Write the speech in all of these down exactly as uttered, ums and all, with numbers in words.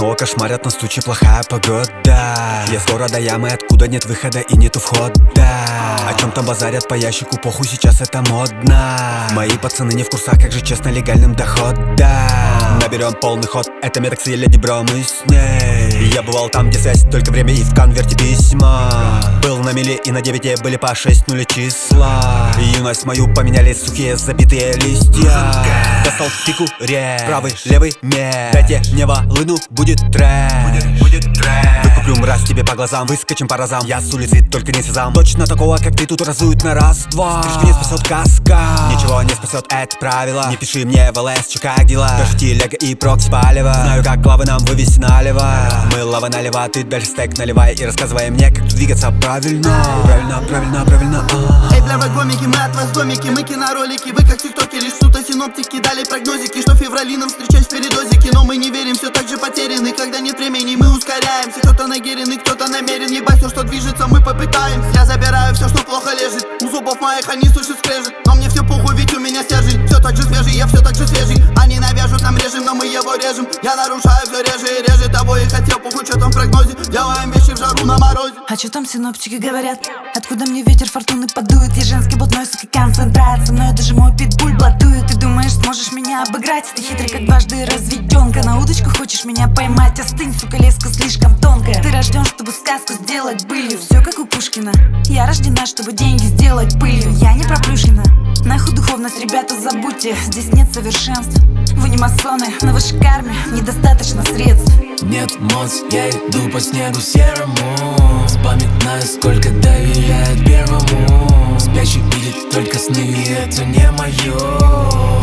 снова кошмарят нас тучи, плохая погода. Я с города ямы, откуда нет выхода и нету входа. О чем там базарят по ящику, похуй, сейчас это модно. Мои пацаны не в курсах, как же честно легальным доходом. Наберем полный ход, это метакси или дебро, мы с ней. Я бывал там, где связь, только время и в конверте письма. Был на мели и на девяти были по шесть нули числа. Юность мою поменяли сухие забитые листья. Достал пику ре, правый, левый мер. Дайте мне волыну, будет трэш. Выкуплю мразь тебе по глазам, выскочим по разам. Я с улицы, только не сезам. Точно такого, как ты, тут разуют на раз-два. Стрижку не спасет каска, ничего не спасет это правило. Не пиши мне в ЛС, как дела? Даже телега и прокси палево. Знаю, как главы нам вывести налево. Мы лава налево, ты дальше стек наливай. И рассказывай мне, как тут двигаться правильно. Правильно, правильно, правильно. Эй, бля, вы гомики, мы от вас домики. Мы киноролики, вы как тиктоки. Лишь что-то синоптики дали прогнозики, что в феврале нам встречать в передозике. Но мы не верим, все так же потеряны. Когда нет времени, мы ускоряемся. Кто-то нагеренный, кто-то намерен. Ебать, все, что движется, мы попытаемся. Я забираю все, что плохо лежит. У зубов моих они слышат скрежет. Но мне все похуй, ведь у меня стержень. Все так же свежий, я все так же свежий. Они навяжут нам режим, но мы его режем. Я нарушаю все реже и реже. Того и хотел, похуй, что там в прогнозе. Делаем вещи в жару на морозе. А что там синоптики говорят? Откуда мне ветер фортуны подует? Я женский блатной, сука, концентрат. Со мной даже мой питбуль блатует. Ты думаешь, сможешь меня обыграть? Ты хитрый, как дважды разведенка. На удочку хочешь меня поймать? Остынь, сука, леска слишком тонкая. Ты рожден, чтобы сказку сделать былью. Все как у Пушкина. Я рождена, чтобы деньги сделать пылью. Я не про Плюшкина. Нахуй духовность, ребята, забудьте. Здесь нет совершенств. Вы не масоны, на вашей карме недостаточно средств. Нет моц, я иду по снегу серому. Вспоминаю, сколько доверяет первому. Спящий видит только сны, и это не мое.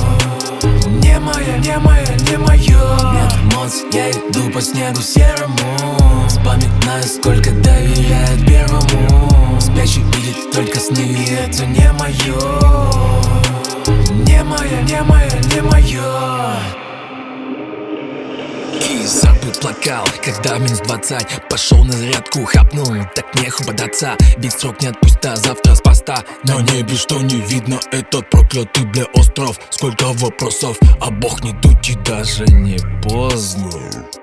Не мое, не мое, не мое. Нет моц, я иду по снегу серому. Вспоминаю, сколько доверяет первому. Спящий видит только сны, и это не мое. Не мое, не мое, не мое. Забыл плакал, когда в минус двадцать. Пошел на зарядку, хапнул, так нехуй бодаться. Ведь срок не отпусти, завтра с поста. На небе что не видно, этот проклятый, бля, остров. Сколько вопросов, а бог не тут и даже не поздно.